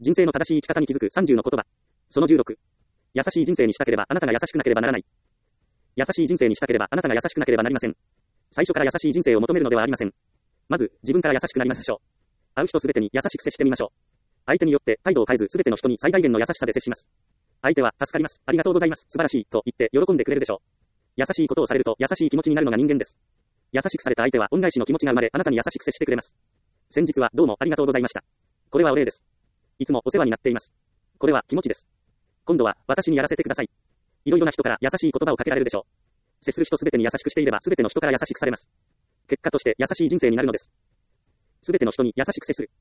人生の正しい生き方に気づく30の言葉。その16。優しい人生にしたければあなたが優しくなければならない。優しい人生にしたければあなたが優しくなければなりません。最初から優しい人生を求めるのではありません。まず、自分から優しくなりましょう。会う人すべてに優しく接してみましょう。相手によって態度を変えずすべての人に最大限の優しさで接します。相手は、助かります、ありがとうございます、素晴らしい、と言って喜んでくれるでしょう。優しいことをされると優しい気持ちになるのが人間です。優しくされた相手は恩返しの気持ちが生まれ、あなたに優しく接してくれます。先日はどうもありがとうございました。これはお礼です。いつもお世話になっています。これは気持ちです。今度は私にやらせてください。いろいろな人から優しい言葉をかけられるでしょう。接する人すべてに優しくしていればすべての人から優しくされます。結果として優しい人生になるのです。すべての人に優しく接する。